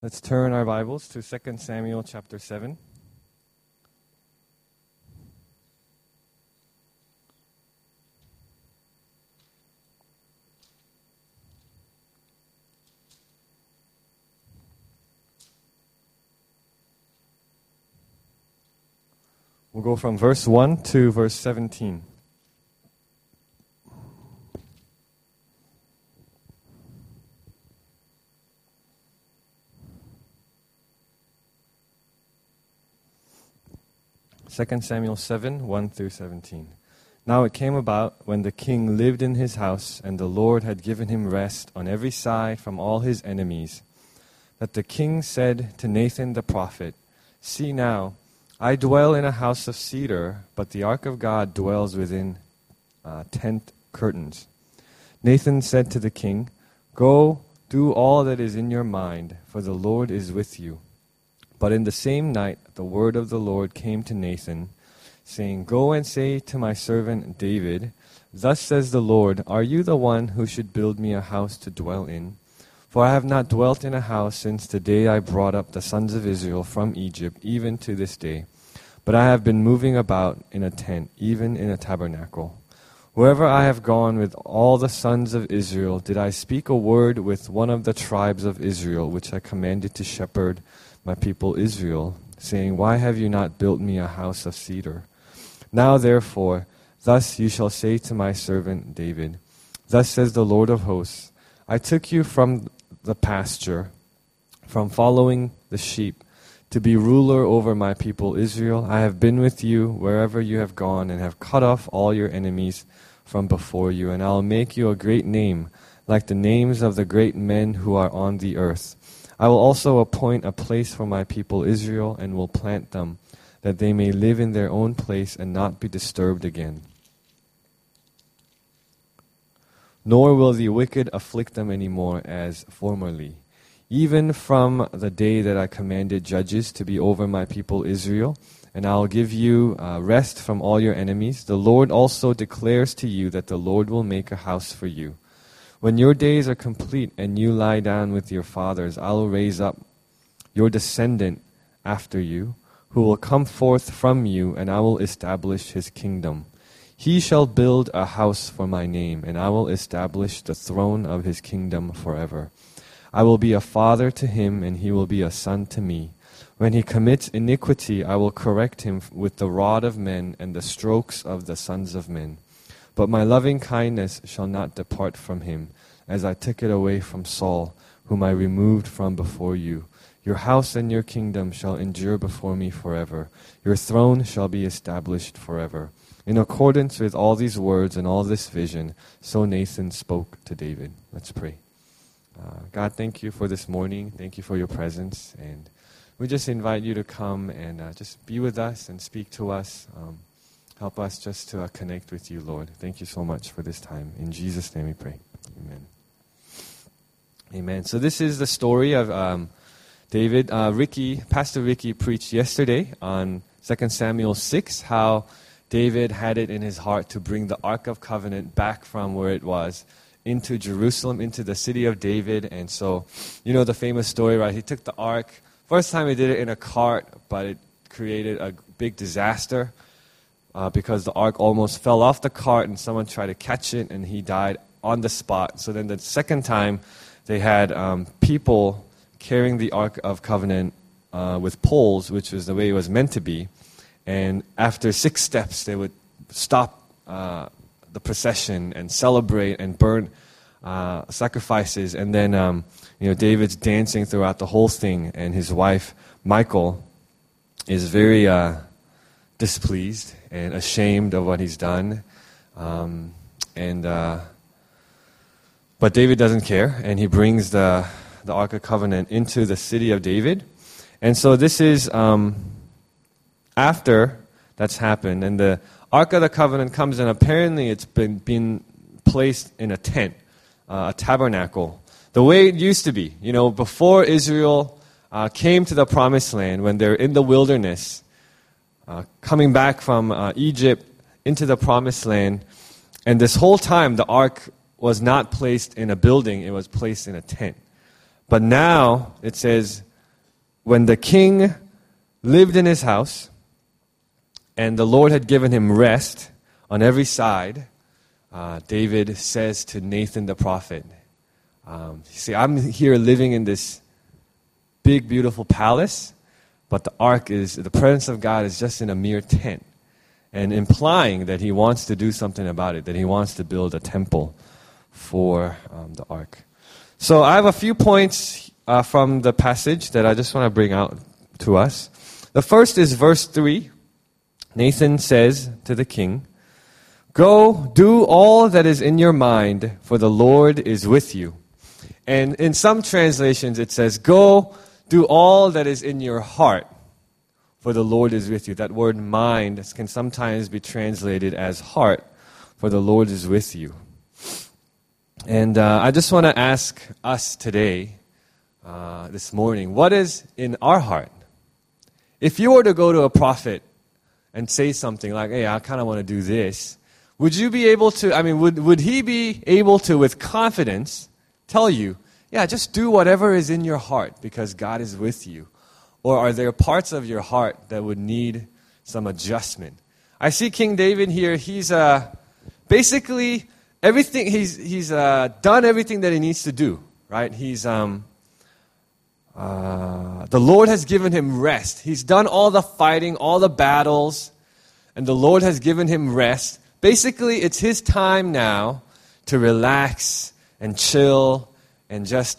Let's turn our Bibles to 2 Samuel chapter 7. We'll go from verse 1 to verse 17. Second Samuel 7, 1 through 17. Now it came about when the king lived in his house, and the Lord had given him rest on every side from all his enemies, that the king said to Nathan the prophet, "See now, I dwell in a house of cedar, but the ark of God dwells within tent curtains." Nathan said to the king, "Go, do all that is in your mind, for the Lord is with you." But in the same night the word of the Lord came to Nathan, saying, "Go and say to my servant David, Thus says the Lord, Are you the one who should build me a house to dwell in? For I have not dwelt in a house since the day I brought up the sons of Israel from Egypt, even to this day. But I have been moving about in a tent, even in a tabernacle. Wherever I have gone with all the sons of Israel, did I speak a word with one of the tribes of Israel, which I commanded to shepherd my people Israel, saying, Why have you not built me a house of cedar? Now therefore, thus you shall say to my servant David, Thus says the Lord of hosts, I took you from the pasture, from following the sheep, to be ruler over my people Israel. I have been with you wherever you have gone, and have cut off all your enemies from before you, and I will make you a great name, like the names of the great men who are on the earth. I will also appoint a place for my people Israel, and will plant them, that they may live in their own place and not be disturbed again. Nor will the wicked afflict them any more as formerly, even from the day that I commanded judges to be over my people Israel, and I will give you rest from all your enemies. The Lord also declares to you that the Lord will make a house for you. When your days are complete and you lie down with your fathers, I will raise up your descendant after you, who will come forth from you, and I will establish his kingdom. He shall build a house for my name, and I will establish the throne of his kingdom forever. I will be a father to him, and he will be a son to me. When he commits iniquity, I will correct him with the rod of men and the strokes of the sons of men. But my loving kindness shall not depart from him, as I took it away from Saul, whom I removed from before you. Your house and your kingdom shall endure before me forever. Your throne shall be established forever. In accordance with all these words and all this vision, so Nathan spoke to David. Let's pray. God, thank you for this morning. Thank you for your presence. And we just invite you to come and just be with us and speak to us. Help us just to connect with you, Lord. Thank you so much for this time. In Jesus' name we pray. Amen. Amen. So this is the story of David. Pastor Ricky preached yesterday on 2 Samuel 6, how David had it in his heart to bring the Ark of Covenant back from where it was into Jerusalem, into the city of David. And so, you know the famous story, right? He took the Ark. First time he did it in a cart, but it created a big disaster. Because the ark almost fell off the cart and someone tried to catch it and he died on the spot. So then the second time they had people carrying the Ark of Covenant with poles, which was the way it was meant to be. And after 6 steps, they would stop the procession and celebrate and burn sacrifices. And then David's dancing throughout the whole thing, and his wife, Michal, is very displeased and ashamed of what he's done. But David doesn't care, and he brings the Ark of Covenant into the city of David. And so this is after that's happened, and the Ark of the Covenant comes, and apparently it's been placed in a tent, a tabernacle, the way it used to be. Before Israel came to the Promised Land, when they're in the wilderness, coming back from Egypt into the Promised Land. And this whole time, the ark was not placed in a building, it was placed in a tent. But now, it says, when the king lived in his house and the Lord had given him rest on every side, David says to Nathan the prophet, see, I'm here living in this big, beautiful palace, but the presence of God is just in a mere tent. And implying that he wants to do something about it, that he wants to build a temple for the ark. So I have a few points from the passage that I just want to bring out to us. The first is verse 3. Nathan says to the king, "Go, do all that is in your mind, for the Lord is with you." And in some translations it says, "Go, do all that is in your heart, for the Lord is with you." That word mind can sometimes be translated as heart, for the Lord is with you. And I just want to ask us today, this morning, what is in our heart? If you were to go to a prophet and say something like, "Hey, I kind of want to do this," would you be able to, would he be able to, with confidence, tell you, "Yeah, just do whatever is in your heart because God is with you"? Or are there parts of your heart that would need some adjustment? I see King David here. He's basically everything. He's done everything that he needs to do. Right? He's the Lord has given him rest. He's done all the fighting, all the battles, and the Lord has given him rest. Basically, it's his time now to relax and chill and just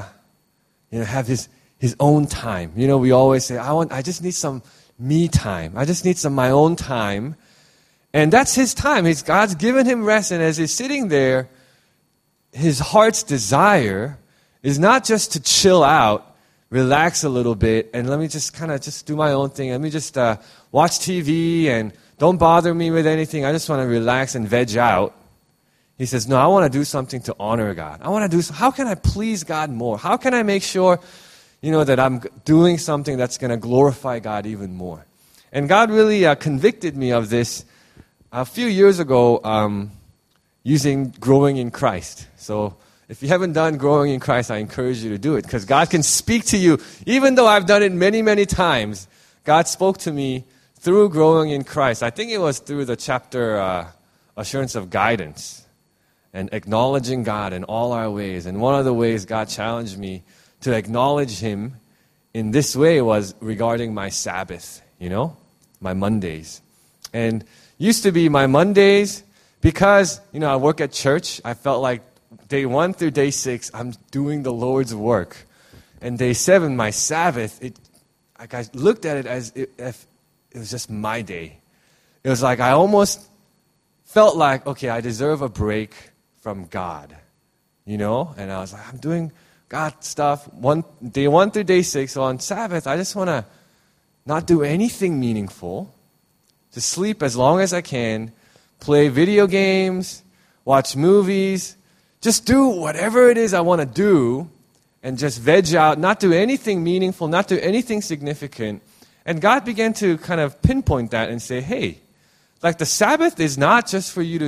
have his own time. We always say, I just need some me time. I just need my own time. And that's his time. God's given him rest. And as he's sitting there, his heart's desire is not just to chill out, relax a little bit, and let me just kind of just do my own thing. Let me just watch TV and don't bother me with anything. I just want to relax and veg out. He says, no, I want to do something to honor God. How can I please God more? How can I make sure that I'm doing something that's going to glorify God even more? And God really convicted me of this a few years ago using Growing in Christ. So if you haven't done Growing in Christ, I encourage you to do it because God can speak to you. Even though I've done it many, many times, God spoke to me through Growing in Christ. I think it was through the chapter Assurance of Guidance and acknowledging God in all our ways. And one of the ways God challenged me to acknowledge Him in this way was regarding my Sabbath, my Mondays. And used to be my Mondays, because, I work at church, I felt like day 1 through day 6, I'm doing the Lord's work. And day 7, my Sabbath, I looked at it as if it was just my day. It was like I almost felt like, okay, I deserve a break from God, And I was like, I'm doing God stuff day 1 through day 6. So on Sabbath, I just want to not do anything meaningful. Just sleep as long as I can, play video games, watch movies, just do whatever it is I want to do, and just veg out, not do anything meaningful, not do anything significant. And God began to kind of pinpoint that and say, hey, like the Sabbath is not just for you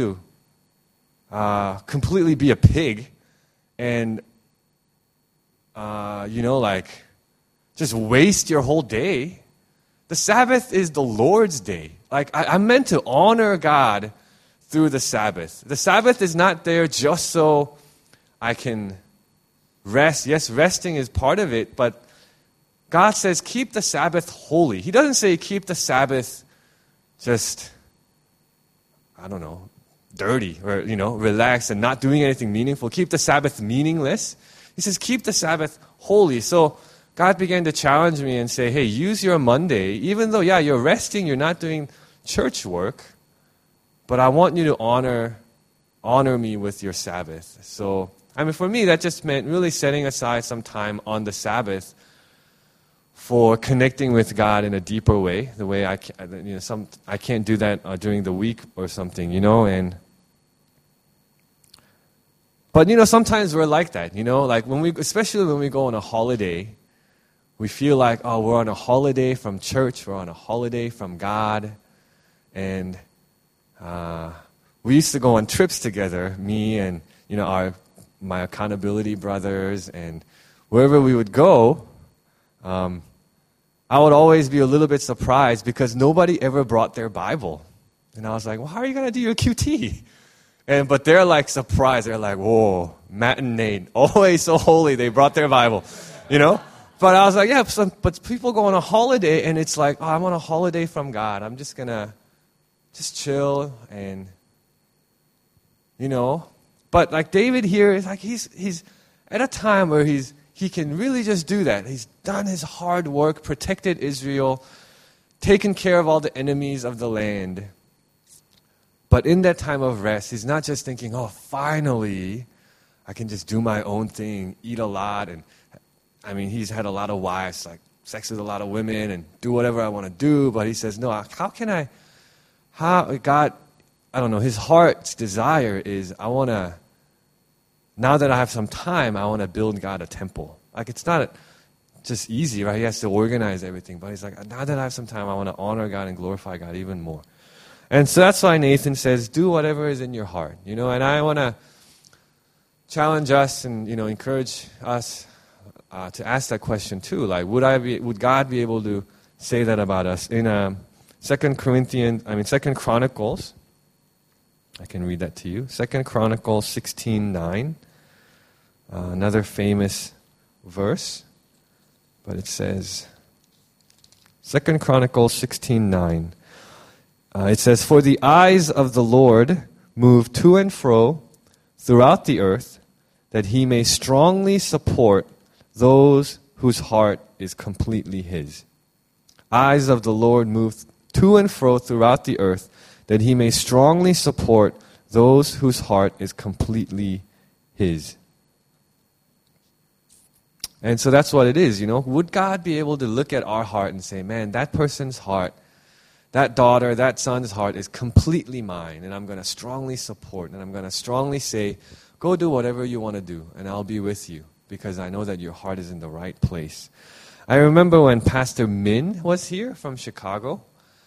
to completely be a pig and, just waste your whole day. The Sabbath is the Lord's day. Like, I'm meant to honor God through the Sabbath. The Sabbath is not there just so I can rest. Yes, resting is part of it, but God says keep the Sabbath holy. He doesn't say keep the Sabbath just, dirty or, relaxed and not doing anything meaningful. Keep the Sabbath meaningless. He says keep the Sabbath holy. So God began to challenge me and say, hey, use your Monday, even though, you're resting, you're not doing church work, but I want you to honor me with your Sabbath. So, for me, that just meant really setting aside some time on the Sabbath for connecting with God in a deeper way, the way I can't do that during the week or something, But, sometimes we're like that, like especially when we go on a holiday, we feel like, we're on a holiday from church, we're on a holiday from God. And we used to go on trips together, me and, my accountability brothers. And wherever we would go, I would always be a little bit surprised because nobody ever brought their Bible. And I was like, well, how are you going to do your QT? But they're like surprised. They're like, whoa, Matt and Nate, always so holy. They brought their Bible, you know? But I was like, yeah, but people go on a holiday and it's like, oh, I'm on a holiday from God. I'm just going to just chill and, you know. But like David here, is like he's at a time where he can really just do that. He's done his hard work, protected Israel, taken care of all the enemies of the land. But in that time of rest, he's not just thinking, oh, finally, I can just do my own thing, eat a lot. And I mean, he's had a lot of wives, like sex with a lot of women and do whatever I want to do. But he says, no, God, I don't know, his heart's desire is, now that I have some time, I want to build God a temple. Like, it's not just easy, right? He has to organize everything. But he's like, now that I have some time, I want to honor God and glorify God even more. And so that's why Nathan says, do whatever is in your heart, you know. And I want to challenge us and, you know, encourage us to ask that question too. Like, would God be able to say that about us? In 2 Chronicles, I can read that to you. 2 Chronicles 16:9, another famous verse, but it says, 2 Chronicles 16:9. It says, for the eyes of the Lord move to and fro throughout the earth, that he may strongly support those whose heart is completely his. Eyes of the Lord move to and fro throughout the earth, that he may strongly support those whose heart is completely his. And so that's what it is, you know. Would God be able to look at our heart and say, man, that person's heart, that daughter, that son's heart is completely mine, and I'm going to strongly support, and I'm going to strongly say, go do whatever you want to do, and I'll be with you, because I know that your heart is in the right place. I remember when Pastor Min was here from Chicago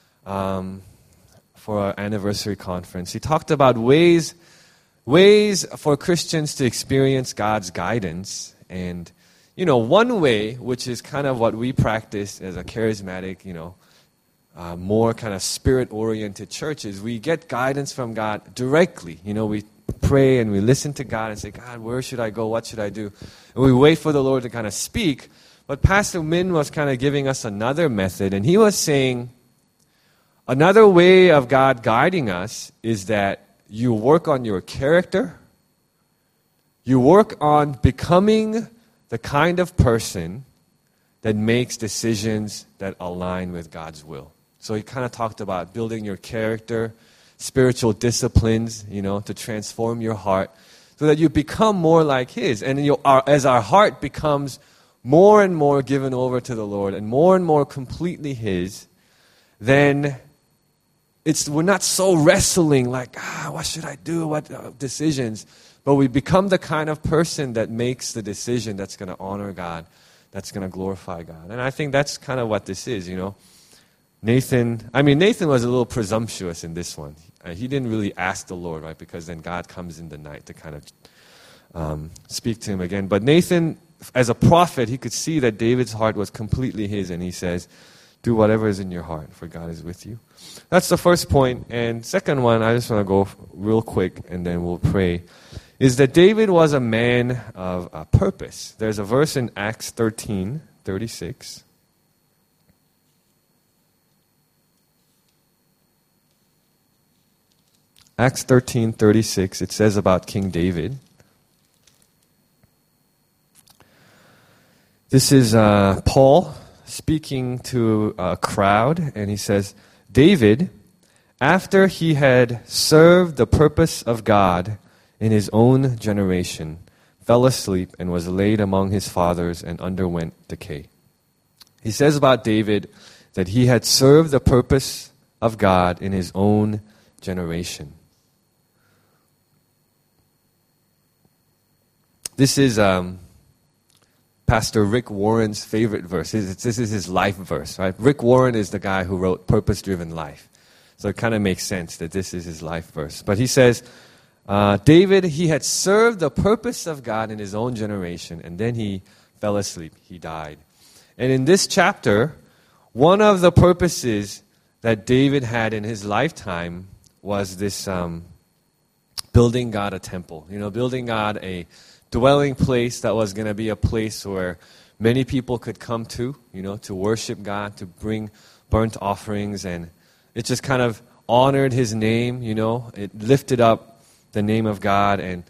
for our anniversary conference. He talked about ways for Christians to experience God's guidance. And, you know, one way, which is kind of what we practice as a charismatic, you know, more kind of spirit-oriented churches, we get guidance from God directly. You know, we pray and we listen to God and say, God, where should I go? What should I do? And we wait for the Lord to kind of speak. But Pastor Min was kind of giving us another method, and he was saying another way of God guiding us is that you work on your character. You work on becoming the kind of person that makes decisions that align with God's will. So he kind of talked about building your character, spiritual disciplines, you know, to transform your heart so that you become more like his. And as our heart becomes more and more given over to the Lord and more completely his, then we're not so wrestling like, what should I do, what decisions, but we become the kind of person that makes the decision that's going to honor God, that's going to glorify God. And I think that's kind of what this is, you know. Nathan was a little presumptuous in this one. He didn't really ask the Lord, right? Because then God comes in the night to kind of speak to him again. But Nathan, as a prophet, he could see that David's heart was completely his, and he says, do whatever is in your heart, for God is with you. That's the first point. And second one, I just want to go real quick, and then we'll pray, is that David was a man of purpose. There's a verse in Acts 13:36. Acts 13:36, it says about King David. This is Paul speaking to a crowd, and he says, David, after he had served the purpose of God in his own generation, fell asleep and was laid among his fathers and underwent decay. He says about David that he had served the purpose of God in his own generation. This is Pastor Rick Warren's favorite verse. This is his life verse, right? Rick Warren is the guy who wrote Purpose-Driven Life. So it kind of makes sense that this is his life verse. But he says, David, he had served the purpose of God in his own generation, and then he fell asleep. He died. And in this chapter, one of the purposes that David had in his lifetime was this building God a temple. Building God a dwelling place that was going to be a place where many people could come to worship God, to bring burnt offerings, and it just kind of honored His name, It lifted up the name of God, and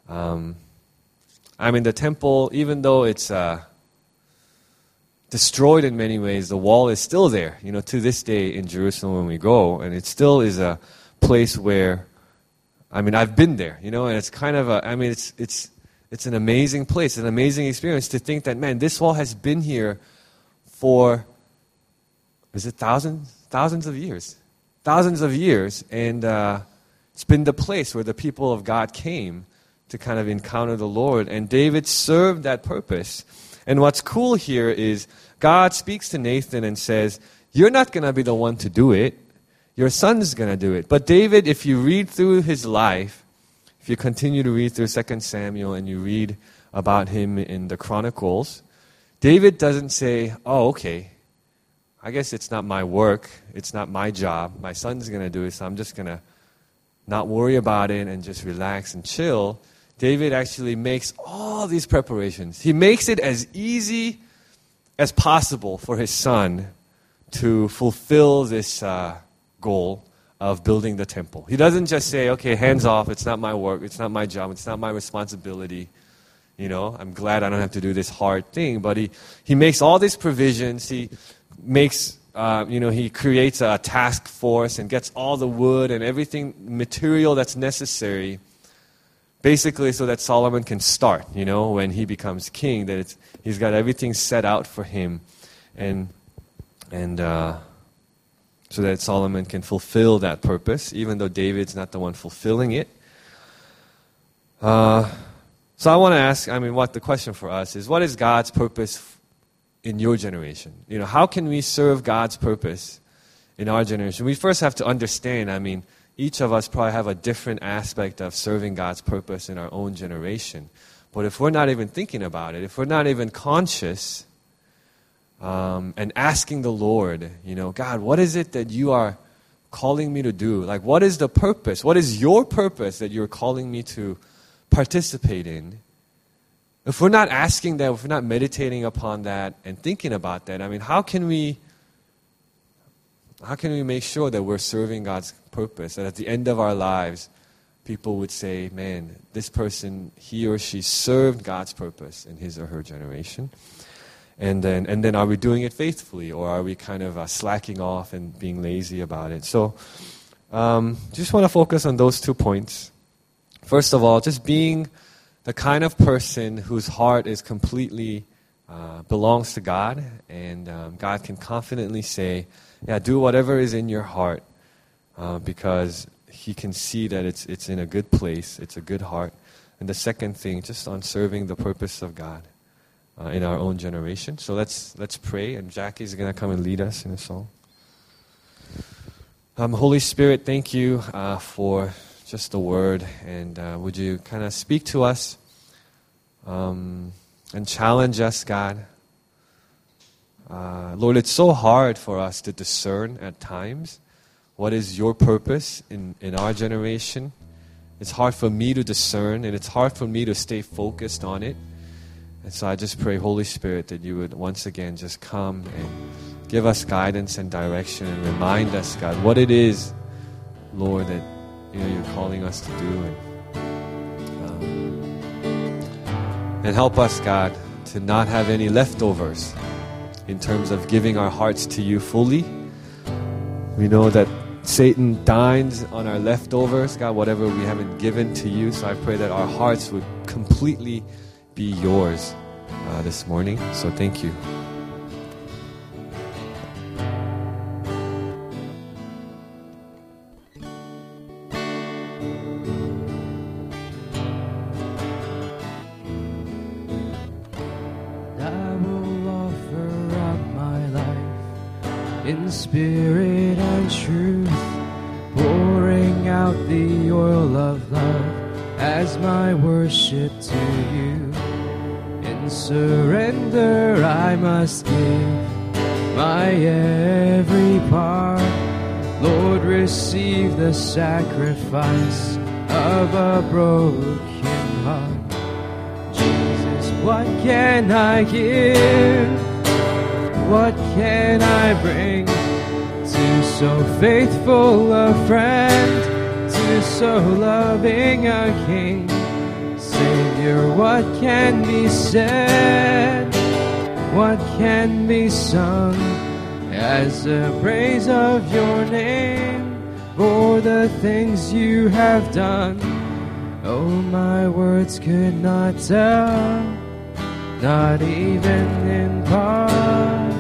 the temple, even though it's destroyed in many ways, the wall is still there, to this day in Jerusalem when we go, and it still is a place where, I've been there, and it's kind of it's an amazing place, an amazing experience to think that, man, this wall has been here for, is it thousands of years? Thousands of years, and it's been the place where the people of God came to kind of encounter the Lord, and David served that purpose. And what's cool here is God speaks to Nathan and says, you're not going to be the one to do it. Your son's going to do it. But David, if you read through his life, if you continue to read through 2 Samuel and you read about him in the Chronicles, David doesn't say, oh, okay, I guess it's not my work, it's not my job, my son's going to do it, so I'm just going to not worry about it and just relax and chill. David actually makes all these preparations. He makes it as easy as possible for his son to fulfill this goal of building the temple. He doesn't just say, okay, hands off, it's not my work, it's not my job, it's not my responsibility. I'm glad I don't have to do this hard thing. But he makes all these provisions. He makes, he creates a task force and gets all the wood and everything, material that's necessary, basically so that Solomon can start, when he becomes king, that he's got everything set out for him, and so that Solomon can fulfill that purpose, even though David's not the one fulfilling it. So I want to ask, what the question for us is, what is God's purpose in your generation? How can we serve God's purpose in our generation? We first have to understand, each of us probably have a different aspect of serving God's purpose in our own generation. But if we're not even thinking about it, if we're not even conscious, and asking the Lord, God, what is it that you are calling me to do? Like, what is the purpose? What is your purpose that you're calling me to participate in? If we're not asking that, if we're not meditating upon that and thinking about that, how can we make sure that we're serving God's purpose? That at the end of our lives, people would say, man, this person, he or she served God's purpose in his or her generation. And then are we doing it faithfully, or are we kind of slacking off and being lazy about it? So just want to focus on those 2 points. First of all, just being the kind of person whose heart is completely belongs to God, and God can confidently say, yeah, do whatever is in your heart, because He can see that it's in a good place, it's a good heart. And the second thing, just on serving the purpose of God in our own generation. So let's pray, and Jackie's going to come and lead us in a song. Holy Spirit, thank you for just the word, and would you kind of speak to us and challenge us, God. Lord, it's so hard for us to discern at times what is your purpose in our generation. It's hard for me to discern, and it's hard for me to stay focused on it. And so I just pray, Holy Spirit, that you would once again just come and give us guidance and direction, and remind us, God, what it is, Lord, that you're calling us to do. And help us, God, to not have any leftovers in terms of giving our hearts to you fully. We know that Satan dines on our leftovers, God, whatever we haven't given to you. So I pray that our hearts would completely be yours this morning. So thank you. I will offer up my life in spirit and truth, pouring out the oil of love as my worship to you. In surrender I must give my every part. Lord, receive the sacrifice of a broken heart. Jesus, what can I give? What can I bring to so faithful a friend, to so loving a King? Savior, what can be said? What can be sung as a praise of your name for the things you have done? Oh, my words could not tell, not even in part,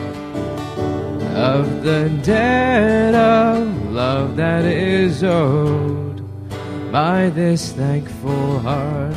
of the debt of love that is owed by this thankful heart.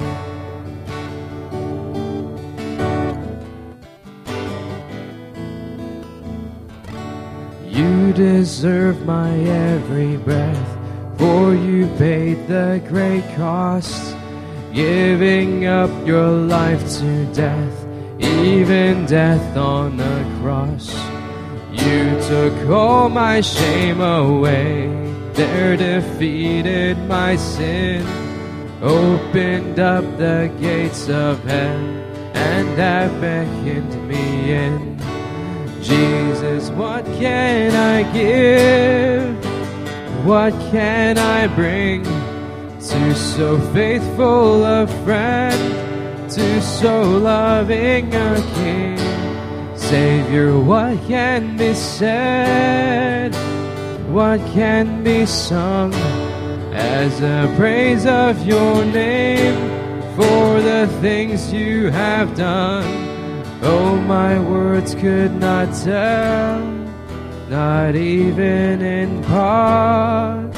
You deserve my every breath, for you paid the great cost, giving up your life to death, even death on the cross. You took all my shame away, there defeated my sin, opened up the gates of hell, and have beckoned me in. Jesus, what can I give? What can I bring to so faithful a friend, to so loving a King? Savior, what can be said? What can be sung as a praise of your name for the things you have done? Oh, my words could not tell, not even in part,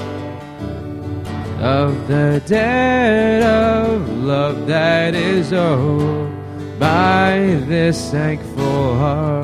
of the debt of love that is owed by this thankful heart.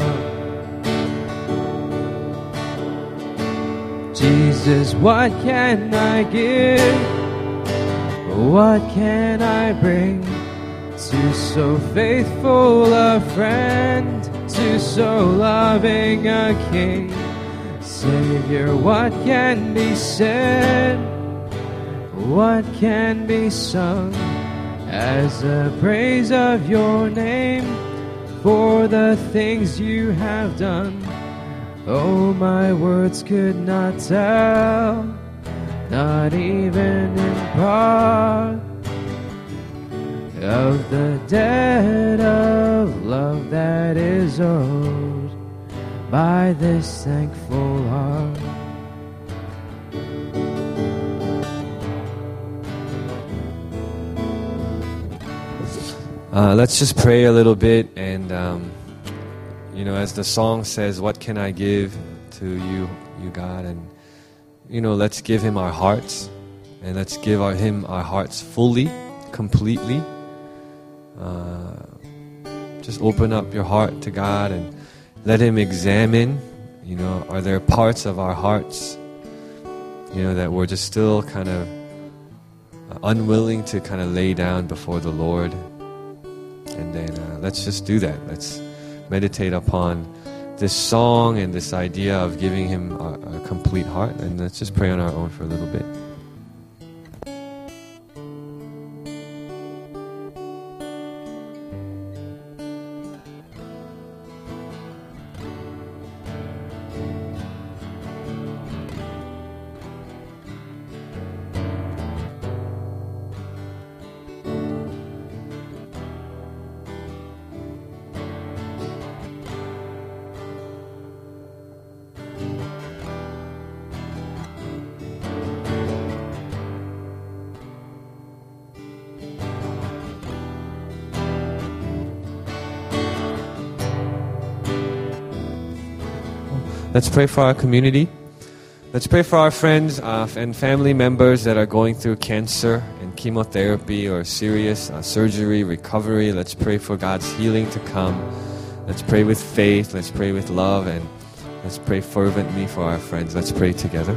Jesus, what can I give? What can I bring to so faithful a friend, to so loving a King? Savior, what can be said? What can be sung as a praise of your name for the things you have done? Oh, my words could not tell, not even in part, of the debt of love that is owed by this thankful heart. Let's just pray a little bit, and as the song says, what can I give to you God? And let's give him our hearts, and let's give him our hearts fully, completely. Just open up your heart to God and let him examine, are there parts of our hearts, that we're just still kind of unwilling to kind of lay down before the Lord. And then let's just do that. Let's meditate upon this song and this idea of giving him a complete heart. And let's just pray on our own for a little bit. Let's pray for our community. Let's pray for our friends and family members that are going through cancer and chemotherapy or serious surgery, recovery. Let's pray for God's healing to come. Let's pray with faith. Let's pray with love. And let's pray fervently for our friends. Let's pray together.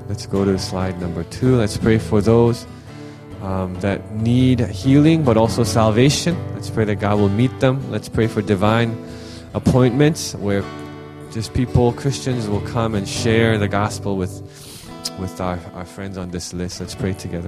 Let's go to slide number 2. Let's pray for those that need healing but also salvation. Let's pray that God will meet them. Let's pray for divine appointments where just people, Christians, will come and share the gospel with our friends on this list. Let's pray together.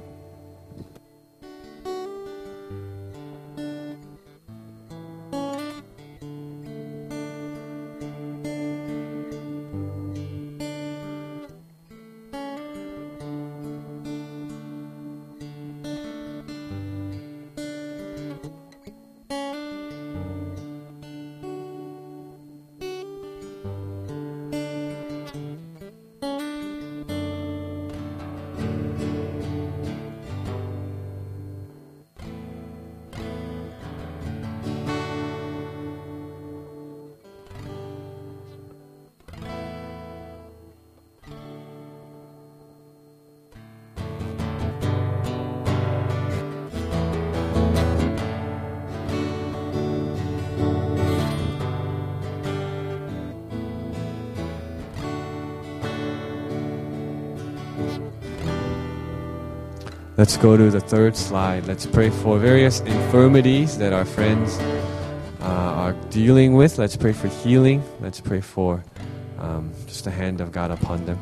Let's go to the third slide. Let's pray for various infirmities that our friends are dealing with. Let's pray for healing. Let's pray for just the hand of God upon them.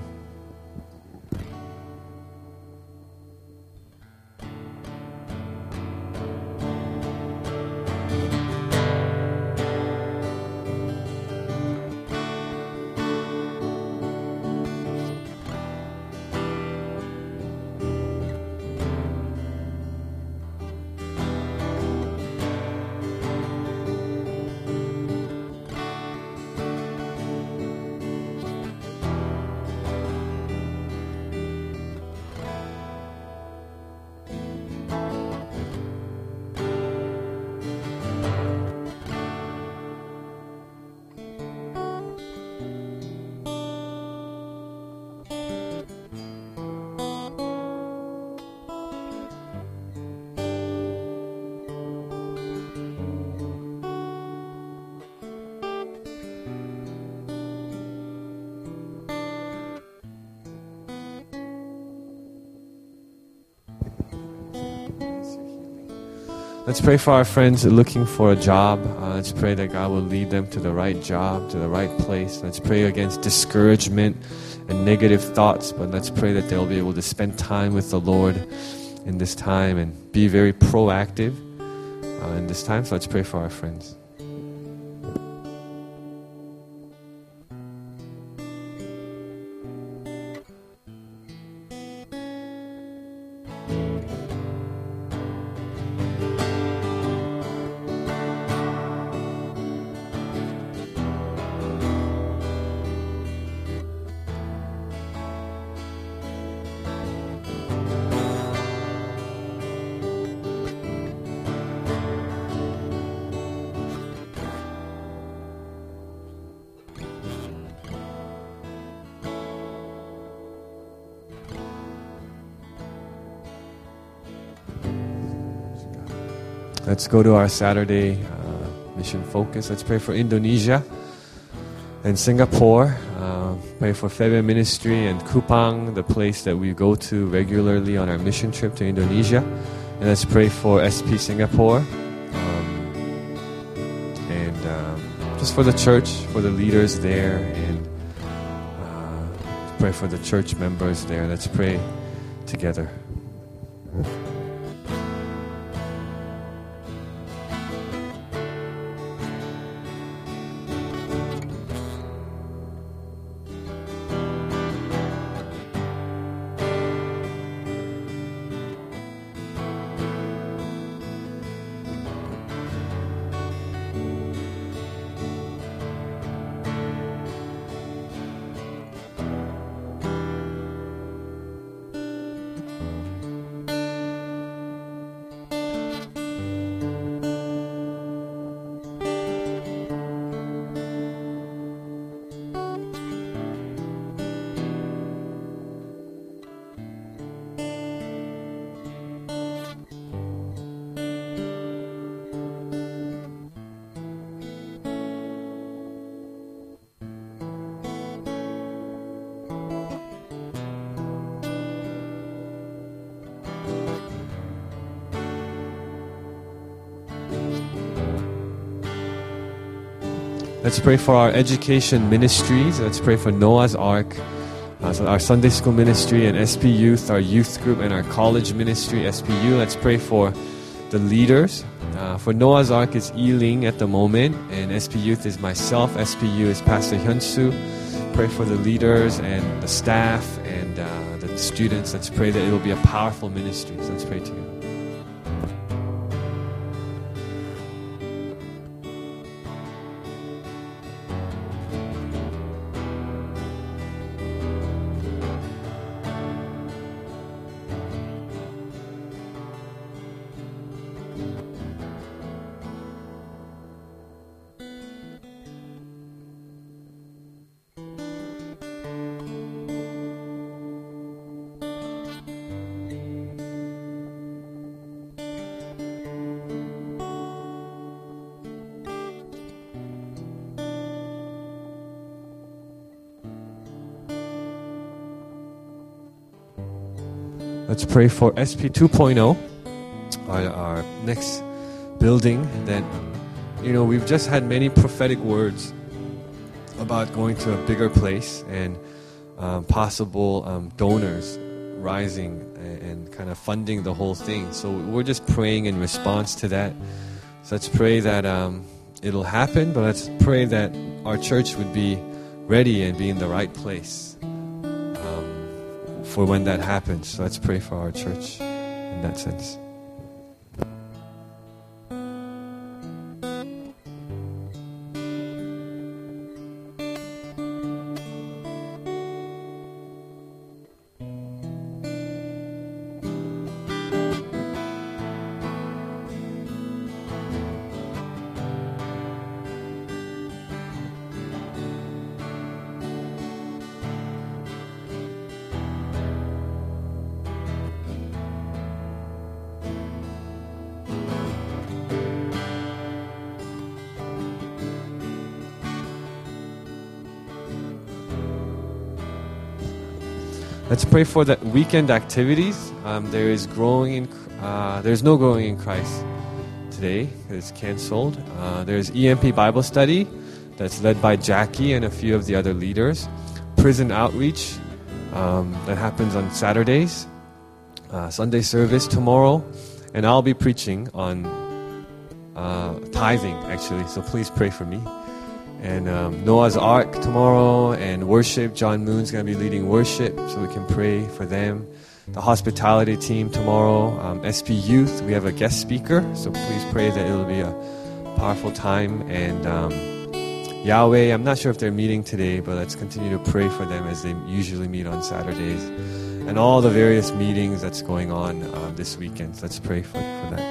Let's pray for our friends looking for a job. Let's pray that God will lead them to the right job, to the right place. Let's pray against discouragement and negative thoughts, but let's pray that they'll be able to spend time with the Lord in this time and be very proactive in this time. So let's pray for our friends. Let's go to our Saturday mission focus. Let's pray for Indonesia and Singapore. Pray for Febe Ministry and Kupang, the place that we go to regularly on our mission trip to Indonesia. And let's pray for SP Singapore and just for the church, for the leaders there, and pray for the church members there. Let's pray together. Let's pray for our education ministries. Let's pray for Noah's Ark, so our Sunday school ministry and SP Youth, our youth group, and our college ministry, SPU. Let's pray for the leaders. For Noah's Ark is Yiling at the moment, and SP Youth is myself. SPU is Pastor Hyunsu. Pray for the leaders and the staff and the students. Let's pray that it will be a powerful ministry. So let's pray to you. Let's pray for SP 2.0, our next building. That, we've just had many prophetic words about going to a bigger place and possible donors rising and kind of funding the whole thing. So we're just praying in response to that. So let's pray that it'll happen, but let's pray that our church would be ready and be in the right place for when that happens. So let's pray for our church in that sense. Let's pray for the weekend activities. There's no growing in Christ today. It's canceled. There's EMP Bible study that's led by Jackie and a few of the other leaders. Prison outreach that happens on Saturdays. Sunday service tomorrow, and I'll be preaching on tithing actually. So please pray for me. And Noah's Ark tomorrow, and worship. John Moon's going to be leading worship, so we can pray for them. The hospitality team tomorrow. SP Youth, we have a guest speaker, so please pray that it'll be a powerful time. And Yahweh, I'm not sure if they're meeting today, but let's continue to pray for them as they usually meet on Saturdays. And all the various meetings that's going on this weekend. So let's pray for that.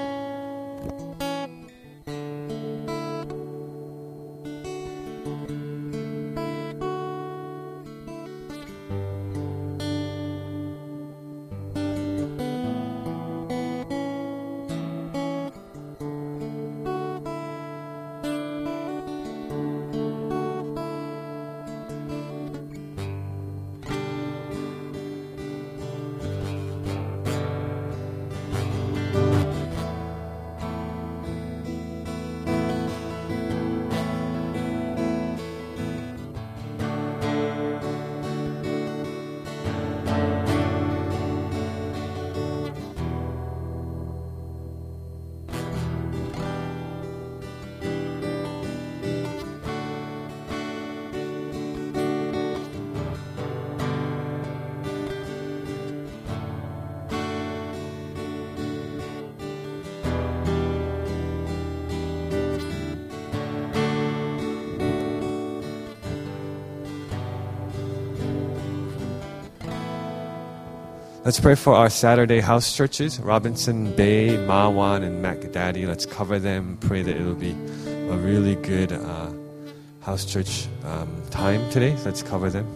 Let's pray for our Saturday house churches, Robinson Bay, Mawan, and Macadaddy. Let's cover them. Pray that it'll be a really good house church time today. So let's cover them.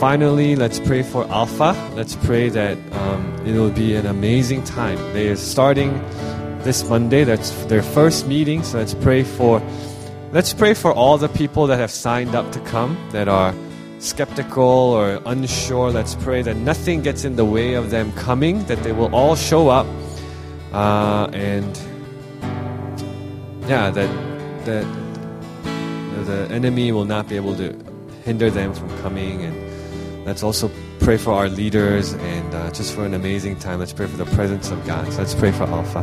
finally, let's pray for Alpha. Let's pray that it will be an amazing time. They are starting this Monday. That's their first meeting. So let's pray for all the people that have signed up to come, that are skeptical or unsure. Let's pray that nothing gets in the way of them coming, that they will all show up, and that the enemy will not be able to hinder them from coming. And let's also pray for our leaders and just for an amazing time. Let's pray for the presence of God. So let's pray for Alpha.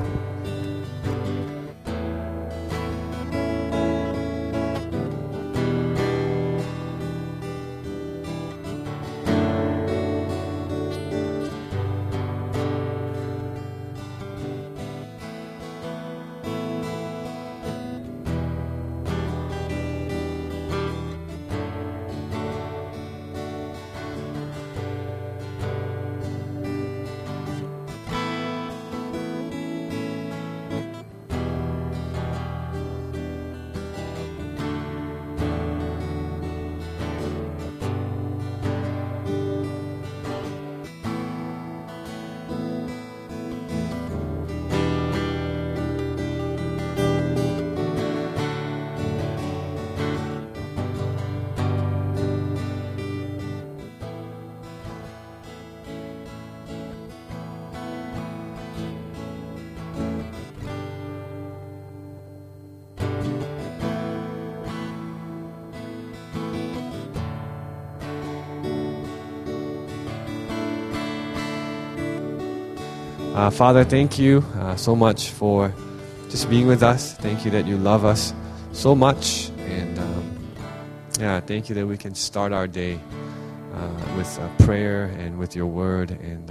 Father, thank you so much for just being with us. Thank you that you love us so much. And thank you that we can start our day with prayer and with your word. And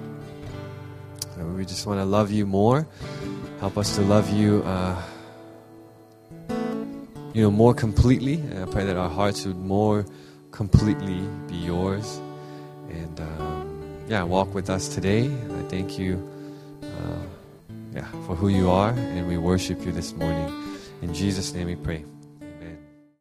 we just want to love you more. Help us to love you more completely. And I pray that our hearts would more completely be yours. And walk with us today. I thank you for who you are, and we worship you this morning. In Jesus' name we pray.